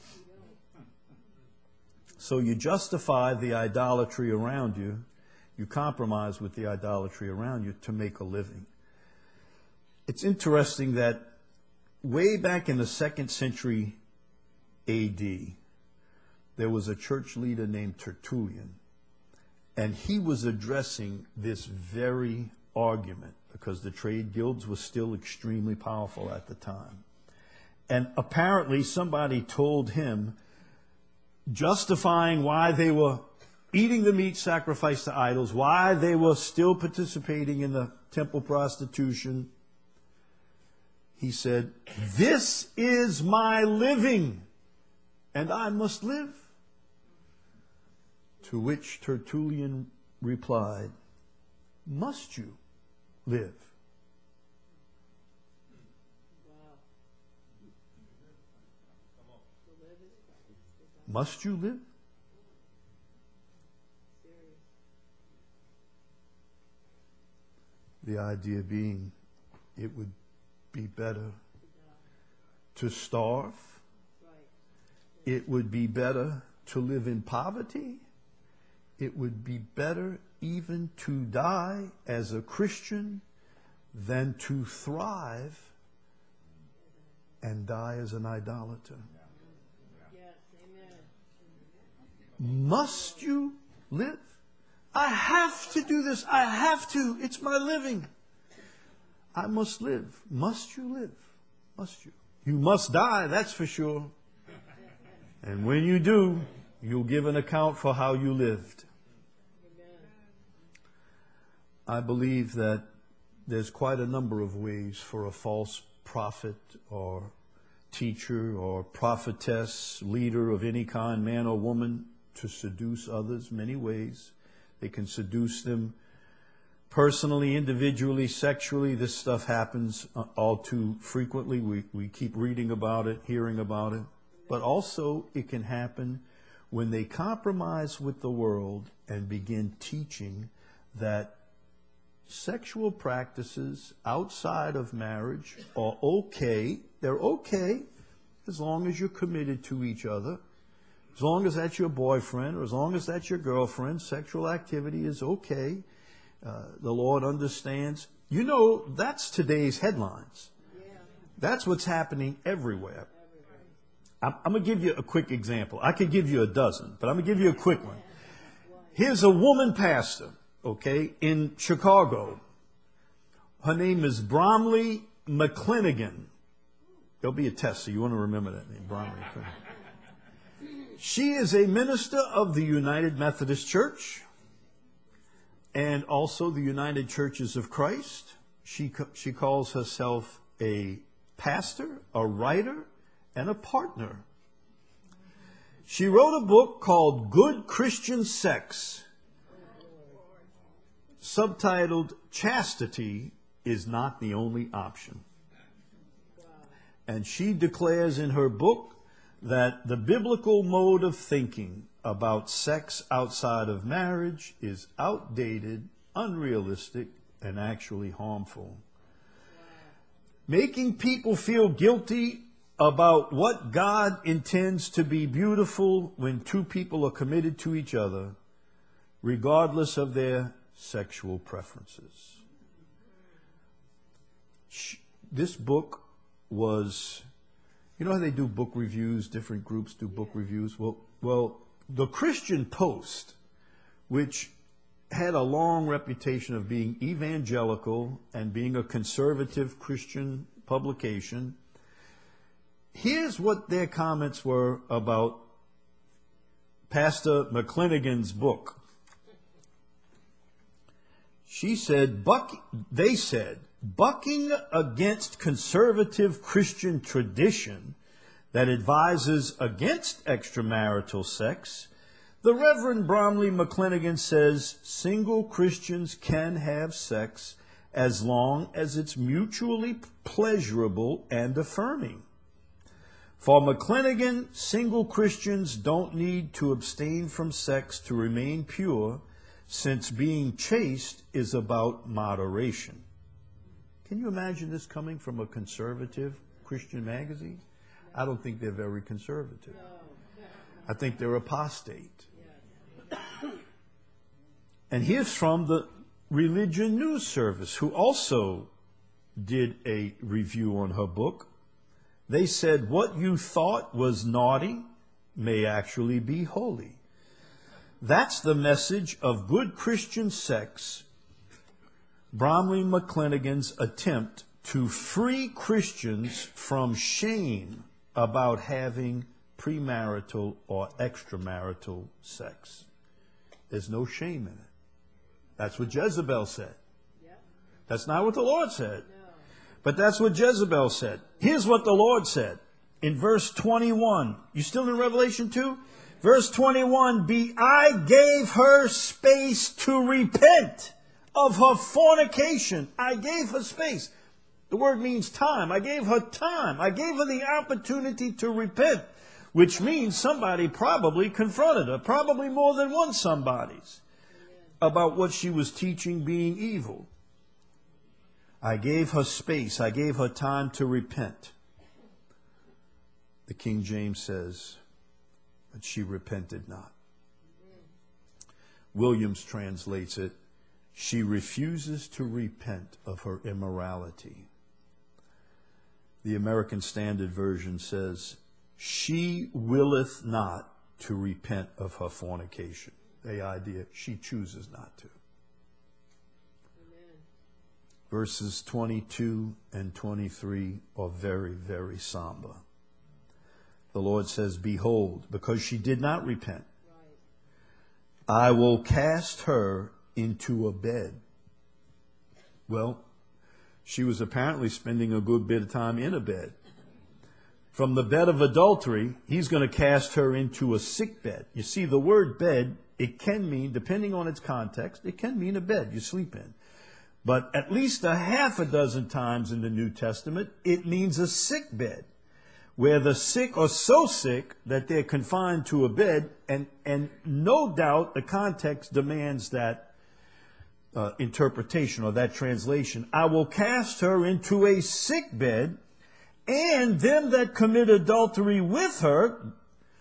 Speaker 1: So you justify the idolatry around you, you compromise with the idolatry around you to make a living. It's interesting that way back in the second century A D, there was a church leader named Tertullian, and he was addressing this very argument because the trade guilds were still extremely powerful at the time. And apparently somebody told him, justifying why they were eating the meat sacrificed to idols, why they were still participating in the temple prostitution. He said, "This is my living, and I must live." To which Tertullian replied, "Must you live?" Must you live? The idea being, it would be better to starve. It would be better to live in poverty. It would be better even to die as a Christian than to thrive and die as an idolater. Must you live? I have to do this. I have to. It's my living. I must live. Must you live? Must you? You must die, that's for sure. And when you do, you'll give an account for how you lived. I believe that there's quite a number of ways for a false prophet or teacher or prophetess, leader of any kind, man or woman, to seduce others. Many ways. They can seduce them personally, individually, sexually. This stuff happens all too frequently. We, we keep reading about it, hearing about it. but also it can happen when they compromise with the world and begin teaching that sexual practices outside of marriage are okay. They're okay as long as you're committed to each other. As long as that's your boyfriend or as long as that's your girlfriend, sexual activity is okay. Uh, the Lord understands. You know, that's today's headlines. That's what's happening everywhere. I'm, I'm going to give you a quick example. I could give you a dozen, but I'm going to give you a quick one. Here's a woman pastor, okay, in Chicago. Her name is Bromley McClinigan. There'll be a test, so you want to remember that name, Bromley McClinigan. She is a minister of the United Methodist Church and also the United Churches of Christ. She, she calls herself a pastor, a writer, and a partner. She wrote a book called Good Christian Sex, subtitled Chastity is Not the Only Option. And she declares in her book that the biblical mode of thinking about sex outside of marriage is outdated, unrealistic, and actually harmful. Making people feel guilty about what God intends to be beautiful when two people are committed to each other, regardless of their sexual preferences. This book was, you know how they do book reviews, different groups do book reviews? Well, well, the Christian Post, which had a long reputation of being evangelical and being a conservative Christian publication, here's what their comments were about Pastor McClinigan's book. She said, Buck, they said, bucking against conservative Christian tradition that advises against extramarital sex, the Reverend Bromley McClinigan says single Christians can have sex as long as it's mutually pleasurable and affirming. For McClinigan, single Christians don't need to abstain from sex to remain pure, since being chaste is about moderation. Can you imagine this coming from a conservative Christian magazine? I don't think they're very conservative. I think they're apostate. And here's from the Religion News Service, who also did a review on her book. They said, what you thought was naughty may actually be holy. That's the message of Good Christian Sex, Bromley McClinigan's attempt to free Christians from shame about having premarital or extramarital sex. There's no shame in it. That's what Jezebel said. That's not what the Lord said. But that's what Jezebel said. Here's what the Lord said in verse twenty-one. You still in Revelation two? Verse twenty-one, Be I gave her space to repent of her fornication. I gave her space. The word means time. I gave her time. I gave her the opportunity to repent, which means somebody probably confronted her, probably more than one somebody's, about what she was teaching being evil. I gave her space. I gave her time to repent. The King James says, but she repented not. Williams translates it, she refuses to repent of her immorality. The American Standard Version says, she willeth not to repent of her fornication. The idea, she chooses not to. Amen. Verses twenty-two and twenty-three are very, very somber. The Lord says, Behold, because she did not repent, right, I will cast her into a bed. Well, she was apparently spending a good bit of time in a bed. From the bed of adultery, he's going to cast her into a sick bed. You see, the word bed, it can mean, depending on its context, it can mean a bed you sleep in. But at least a half a dozen times in the New Testament, it means a sick bed, where the sick are so sick that they're confined to a bed, and, and no doubt the context demands that uh, interpretation or that translation. I will cast her into a sick bed, and them that commit adultery with her,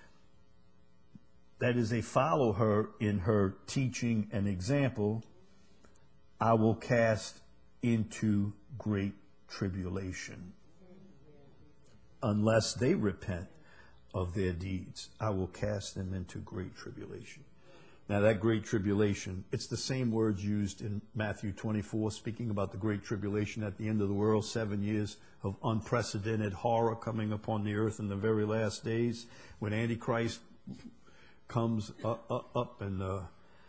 Speaker 1: that is, they follow her in her teaching and example, I will cast into great tribulation. Unless they repent of their deeds, I will cast them into great tribulation. Now that great tribulation, it's the same words used in Matthew twenty-four, speaking about the great tribulation at the end of the world, seven years of unprecedented horror coming upon the earth in the very last days, when Antichrist comes up, up, up and, uh,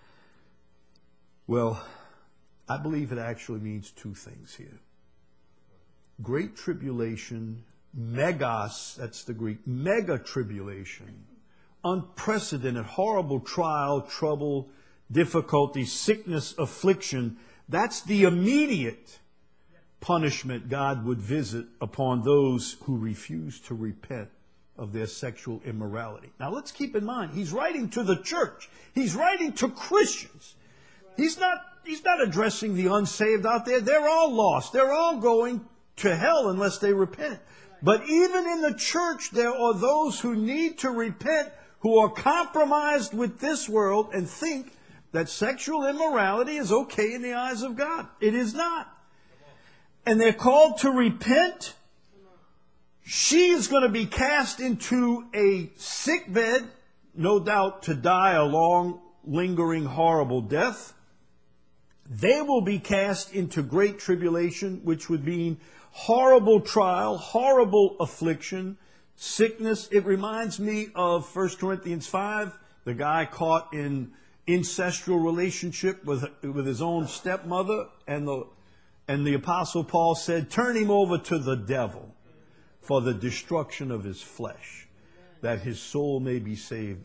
Speaker 1: well, I believe it actually means two things here. Great tribulation, megas, that's the Greek, mega tribulation, unprecedented, horrible trial, trouble, difficulty, sickness, affliction. That's the immediate punishment God would visit upon those who refuse to repent of their sexual immorality. Now let's keep in mind, he's writing to the church. He's writing to Christians. He's not, he's not addressing the unsaved out there. They're all lost. They're all going to hell unless they repent. But even in the church, there are those who need to repent, who are compromised with this world and think that sexual immorality is okay in the eyes of God. It is not. And they're called to repent. She is going to be cast into a sick bed, no doubt to die a long, lingering, horrible death. They will be cast into great tribulation, which would mean horrible trial, horrible affliction, sickness. It reminds me of First Corinthians five, the guy caught in incestual relationship with, with his own stepmother, and the, and the Apostle Paul said, turn him over to the devil for the destruction of his flesh, that his soul may be saved,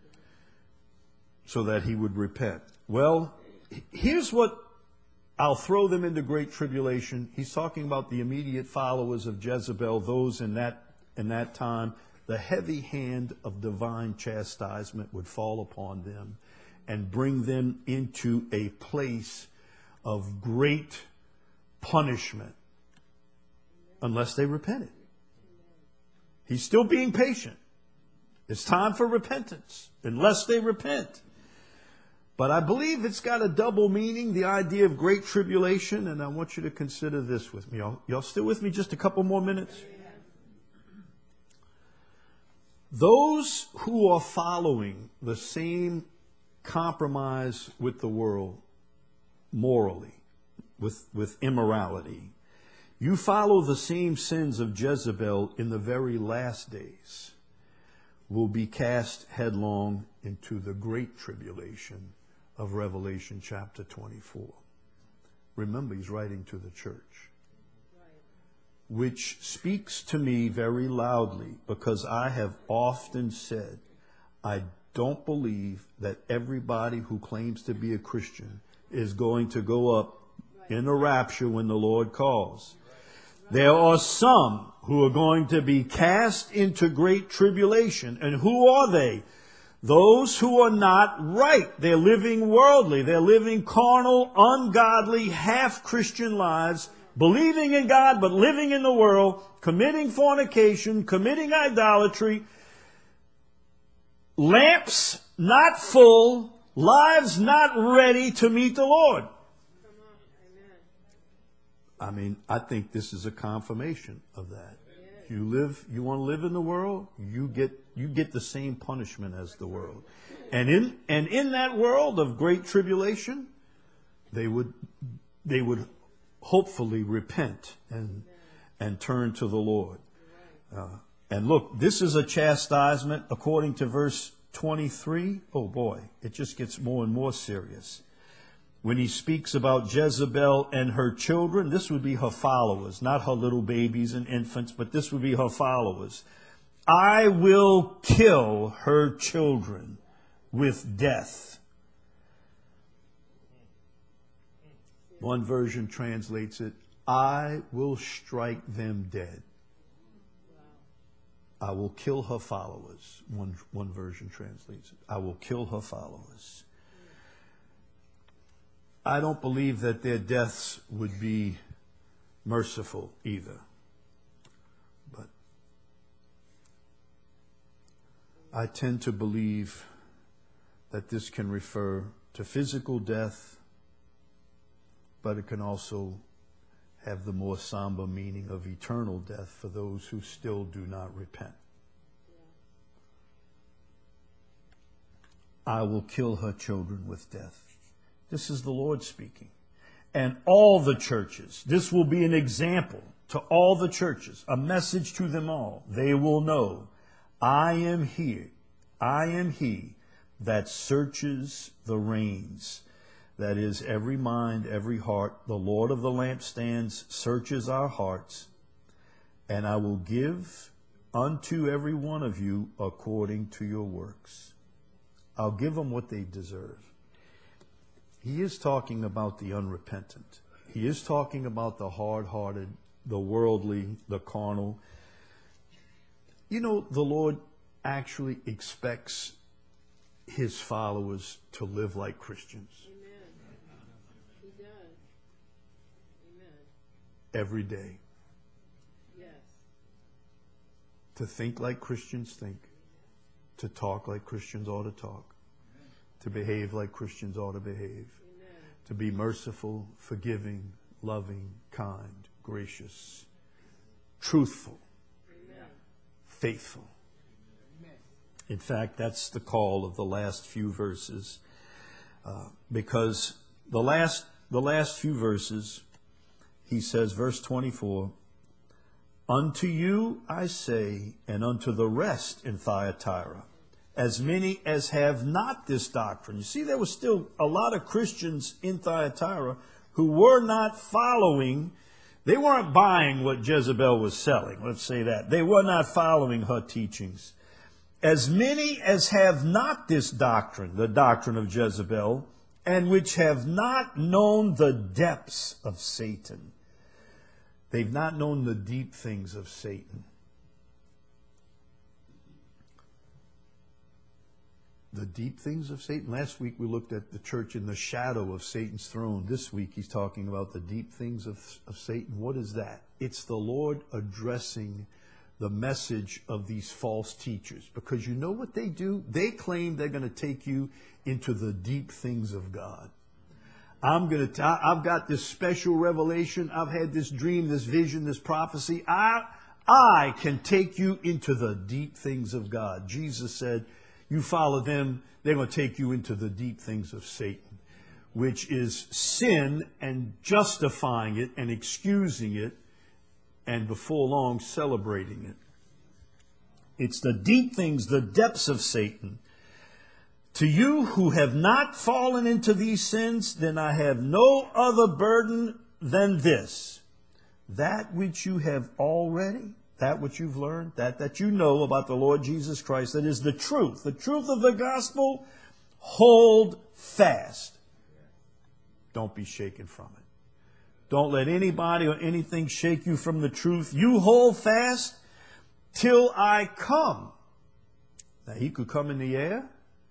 Speaker 1: so that he would repent. Well, here's what I'll throw them into great tribulation. He's talking about the immediate followers of Jezebel, those in that in that time. The heavy hand of divine chastisement would fall upon them and bring them into a place of great punishment unless they repented. He's still being patient. It's time for repentance unless they repent. But I believe it's got a double meaning, the idea of great tribulation, and I want you to consider this with me. Y'all, y'all still with me just a couple more minutes? Those who are following the same compromise with the world morally, with, with immorality, you follow the same sins of Jezebel in the very last days, will be cast headlong into the great tribulation of Revelation chapter twenty-four. Remember, he's writing to the church, which speaks to me very loudly, because I have often said, I don't believe that everybody who claims to be a Christian is going to go up in a rapture when the Lord calls. There are some who are going to be cast into great tribulation. And who are they? Those who are not right. They're living worldly. They're living carnal, ungodly, half-Christian lives, believing in God but living in the world, committing fornication, committing idolatry, lamps not full, lives not ready to meet the Lord. I mean, I think this is a confirmation of that. You live, you want to live in the world, you get you get the same punishment as the world. And in and in that world of great tribulation, they would they would hopefully repent and and turn to the Lord. Uh, and look, this is a chastisement according to verse twenty-three. Oh boy, it just gets more and more serious. When he speaks about Jezebel and her children, this would be her followers, not her little babies and infants, but this would be her followers. I will kill her children with death. One version translates it, I will strike them dead. I will kill her followers. One, one version translates it. I will kill her followers. I don't believe that their deaths would be merciful either. But I tend to believe that this can refer to physical death, but it can also have the more somber meaning of eternal death for those who still do not repent. I will kill her children with death. This is the Lord speaking. And all the churches, this will be an example to all the churches, a message to them all. They will know, I am here. I am he that searches the reins. That is, every mind, every heart. The Lord of the lampstands searches our hearts. And I will give unto every one of you according to your works. I'll give them what they deserve. He is talking about the unrepentant. He is talking about the hard-hearted, the worldly, the carnal. You know, the Lord actually expects his followers to live like Christians.
Speaker 2: Amen. He does. Amen.
Speaker 1: Every day.
Speaker 2: Yes.
Speaker 1: To think like Christians think. To talk like Christians ought to talk. To behave like Christians ought to behave.
Speaker 2: Amen.
Speaker 1: To be merciful, forgiving, loving, kind, gracious, truthful,
Speaker 2: Amen.
Speaker 1: faithful. In fact, that's the call of the last few verses. Uh, because the last, the last few verses, he says, verse twenty-four, unto you I say, and unto the rest in Thyatira, as many as have not this doctrine. You see, there was still a lot of Christians in Thyatira who were not following. They weren't buying what Jezebel was selling. Let's say that. They were not following her teachings. As many as have not this doctrine, the doctrine of Jezebel, and which have not known the depths of Satan. They've not known the deep things of Satan. The deep things of Satan. Last week we looked at the church in the shadow of Satan's throne. This week he's talking about the deep things of, of Satan. What is that? It's the Lord addressing the message of these false teachers. Because you know what they do? They claim they're going to take you into the deep things of God. I'm going to, I've got this special revelation. I've had this dream, this vision, this prophecy. I, I can take you into the deep things of God. Jesus said, you follow them, they're going to take you into the deep things of Satan, which is sin and justifying it and excusing it, and before long celebrating it. It's the deep things, the depths of Satan. To you who have not fallen into these sins, then I have no other burden than this. That which you have already, that which you've learned, that that you know about the Lord Jesus Christ, that is the truth, the truth of the gospel, hold fast. Don't be shaken from it. Don't let anybody or anything shake you from the truth. You hold fast till I come. Now, he could come in the air,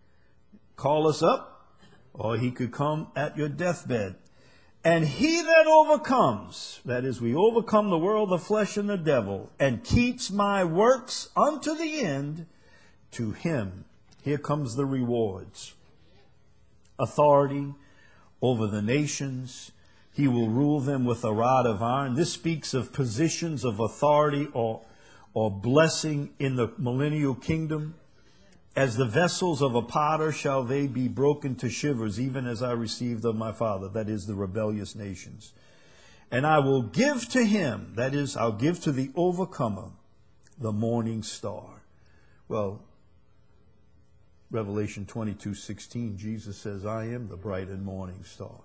Speaker 1: call us up, or he could come at your deathbed. And he that overcomes, that is, we overcome the world, the flesh, and the devil, and keeps my works unto the end, to him, here comes the rewards. Authority over the nations. He will rule them with a rod of iron. This speaks of positions of authority or, or blessing in the millennial kingdom. As the vessels of a potter shall they be broken to shivers, even as I received of my Father, that is, the rebellious nations. And I will give to him, that is, I'll give to the overcomer, the morning star. Well, Revelation twenty-two sixteen, Jesus says, I am the bright and morning star.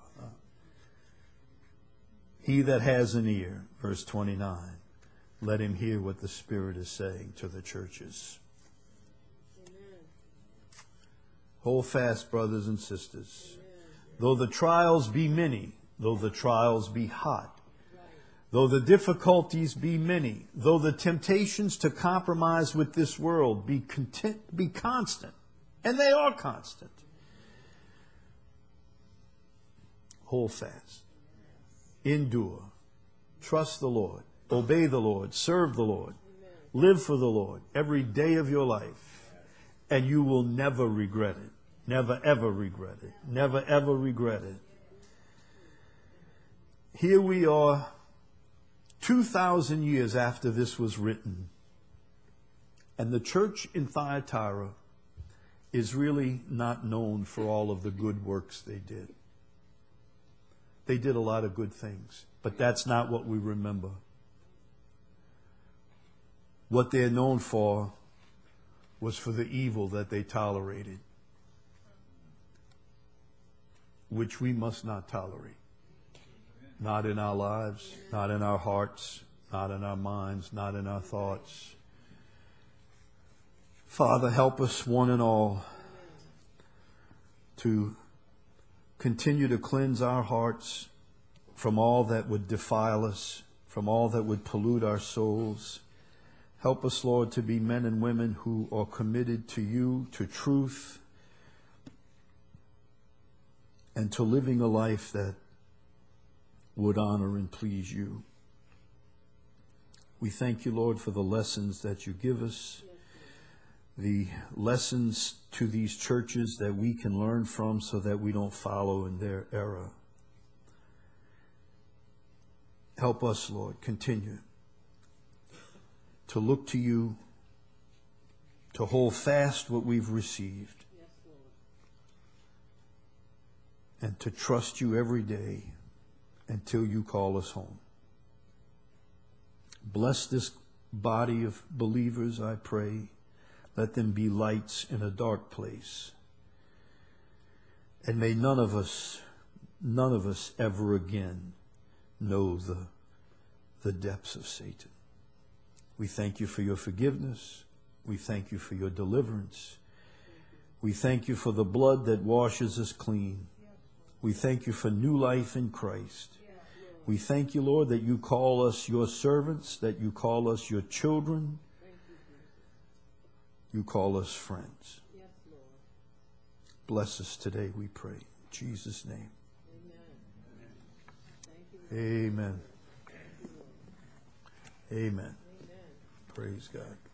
Speaker 1: He that has an ear, verse twenty-nine, let him hear what the Spirit is saying to the churches.
Speaker 2: Amen.
Speaker 1: Hold fast, brothers and sisters. Amen. Though the trials be many, though the trials be hot, right. Though the difficulties be many, though the temptations to compromise with this world be content, be constant, and they are constant, hold fast, endure, trust the Lord, obey the Lord, serve the Lord, live for the Lord every day of your life, and you will never regret it. Never ever regret it. Never ever regret it. Here we are, two thousand years after this was written, and the church in Thyatira is really not known for all of the good works they did. They did a lot of good things, but that's not what we remember. What they're known for was for the evil that they tolerated, which we must not tolerate. Not in our lives, not in our hearts, not in our minds, not in our thoughts. Father, help us one and all to continue to cleanse our hearts from all that would defile us, from all that would pollute our souls. Help us, Lord, to be men and women who are committed to you, to truth, and to living a life that would honor and please you. We thank you, Lord, for the lessons that you give us, the lessons to these churches that we can learn from so that we don't follow in their error. Help us, Lord, continue to look to you, to hold fast what we've received, and to trust you every day until you call us home. Bless this body of believers, I pray. Let them be lights in a dark place. And may none of us, none of us ever again know the, the depths of Satan. We thank you for your forgiveness. We thank you for your deliverance. We thank you for the blood that washes us clean. We thank you for new life in Christ. We thank you, Lord, that you call us your servants, that you call us your children. You call us friends. Bless us today, we pray. In Jesus' name. Amen. Amen. Amen. Praise God.